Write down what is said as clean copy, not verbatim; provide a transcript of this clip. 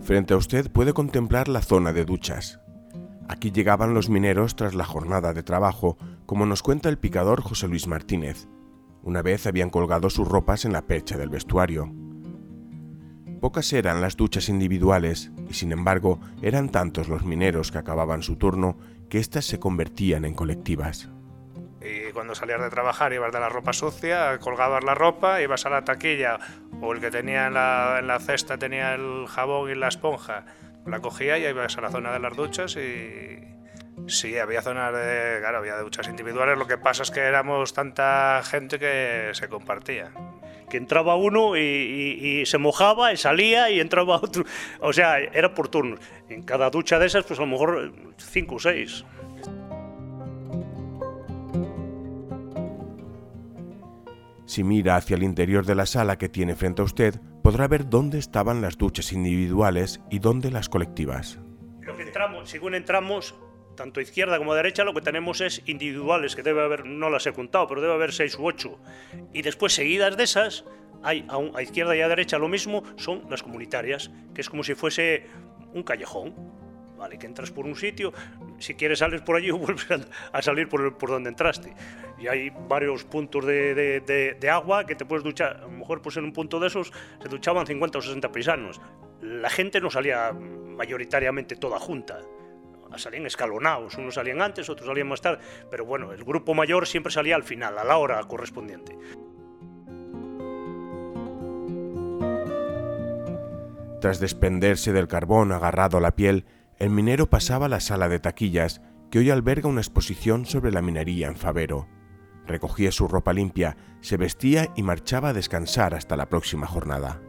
Frente a usted puede contemplar la zona de duchas. Aquí llegaban los mineros tras la jornada de trabajo, como nos cuenta el picador José Luis Martínez. Una vez habían colgado sus ropas en la percha del vestuario. Pocas eran las duchas individuales y, sin embargo, eran tantos los mineros que acababan su turno que éstas se convertían en colectivas. Y cuando salías de trabajar ibas de la ropa sucia, colgabas la ropa, ibas a la taquilla, o el que tenía en la cesta tenía el jabón y la esponja, la cogía y ibas a la zona de las duchas y... Sí, había zonas había duchas individuales, lo que pasa es que éramos tanta gente que se compartía. Que entraba uno y se mojaba y salía y entraba otro, o sea, era por turnos. En cada ducha de esas, pues a lo mejor 5 o 6. Si mira hacia el interior de la sala que tiene frente a usted, podrá ver dónde estaban las duchas individuales y dónde las colectivas. Lo que entramos, según entramos, tanto a izquierda como a derecha, lo que tenemos es individuales, que debe haber, no las he contado, pero debe haber 6 u 8. Y después, seguidas de esas, hay a izquierda y a derecha lo mismo, son las comunitarias, que es como si fuese un callejón, ¿vale? Que entras por un sitio, si quieres sales por allí o vuelves a salir por donde entraste. Y hay varios puntos de agua que te puedes duchar. A lo mejor pues en un punto de esos se duchaban 50 o 60 paisanos. La gente no salía mayoritariamente toda junta. Salían escalonados, unos salían antes, otros salían más tarde, pero bueno, el grupo mayor siempre salía al final, a la hora correspondiente. Tras desprenderse del carbón agarrado a la piel, el minero pasaba a la sala de taquillas, que hoy alberga una exposición sobre la minería en Fabero. Recogía su ropa limpia, se vestía y marchaba a descansar hasta la próxima jornada.